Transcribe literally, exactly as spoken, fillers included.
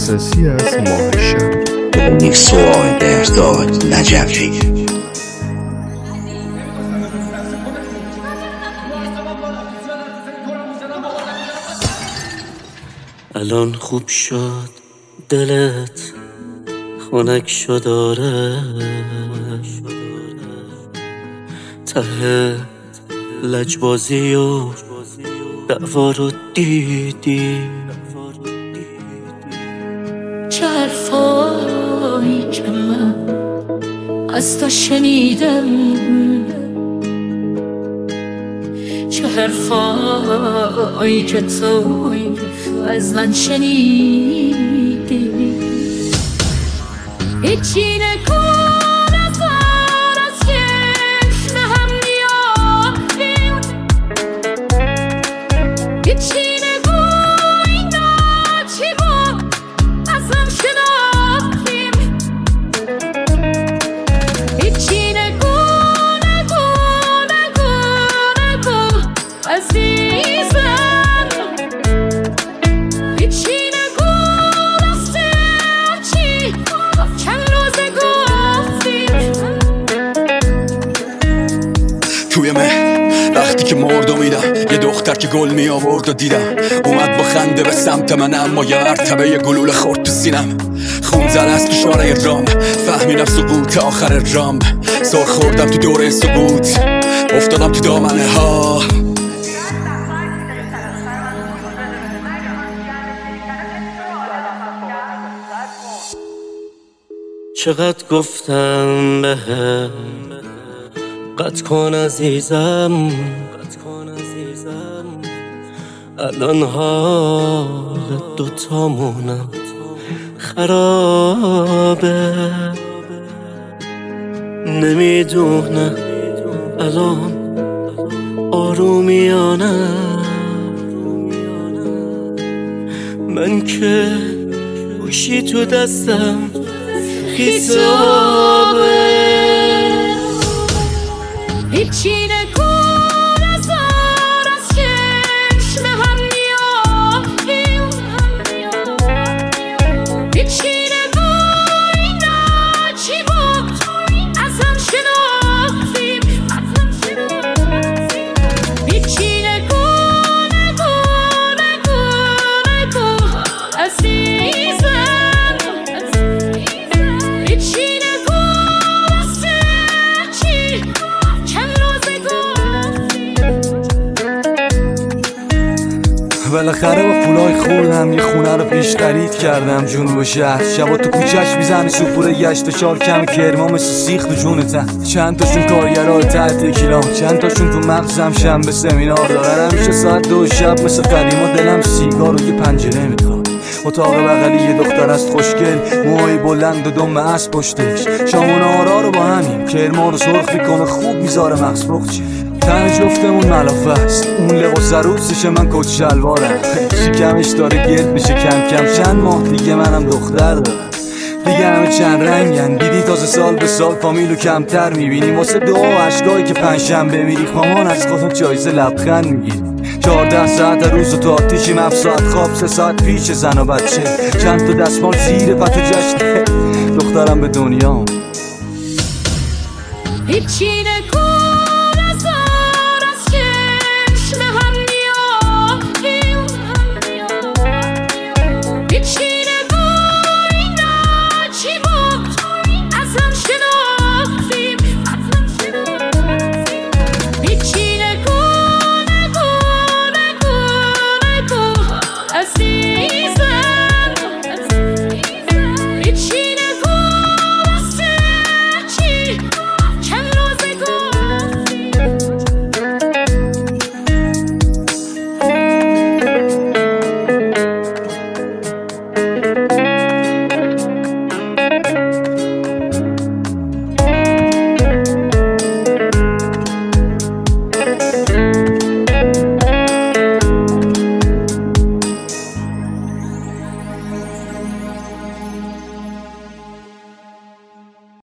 اساسی از ماه شب. یک سوال بهداد نجفی. الان خوب شد دلت خنک شد آره، ته لجبازی و دعوا رو دیدی. چه حرفایی که من از تو شنیدم، چه حرفایی که تو از من شنیدی. هیچی نکن از آن از چشم هم میافیم، هیچی نگو اینا چی بود از هم شناختیم. هیچی نگو نگو نگو نگو عزیزم، هیچی نگو راسته چی چند روزه گفتیم. توی مه وقتی که مردو میدم یه دختر که گل می آورد و دیدم اومد با خنده به سمت من، اما یه مرتبه یه گلوله خورد تو سینم. خون زد از تو شاره رام، فهمیدم سقوط آخر رام. سر خوردم تو دوره سقوط، افتادم تو دامنه ها. چقدر گفتم بهم قطع کن عزیزم، الان حال دوتامونم خرابه. نمیدونم الان آرومیانه من که گوشی تو دستم خیسابه. هیچی نکن از آن از چشم هم میافیم، هیچی نگو اینا چی بود از هم شناختیم. هیچی نگو نگو نگو نگو عزیزم، هیچی نگو راسته چی چند روزه گفتیم. بالاخره با پولای خوردم یه خونه رو پیش خرید کردم جنوب شهر. شبا تو کوچه‌اش میزنه سوپور گشت و شال کم کرما مثل سیخ تو جونتن. چند تاشون کارگرای تحت کیلام، چند تاشون تو مغزم شنبه سمینار دارن. همیشه ساعت دو شب مثل قدیما دلم سیگار و یه پنجره میخواد. اتاق بغلی یه دختر است خوشگل، موهای بلند و دم اسب پشتش. شامون آرا رو با همین کرما رو سرخ میکنه، خوب میذاره مغز بخچه. تن جفتمون ملافه است، اون لباس عروسشه من کت شلوارم. شکمش داره گرد میشه کم کم، چند ماه دیگه منم دختر دارم. دیگه همه چند رنگن، دیدی تازه سال به سال فامیلو کمتر میبینیم. واسه دعا و عشقایی که پنجشنبه میری خوامان از خودت جایزه لبخند میگیری. چهارده ساعت روز و تو آتیشیم، هفت ساعت خواب، سه ساعت پیش زن و بچه. چند تا دستمال زیر پتو جشنه دخترم به دنیا. هیچی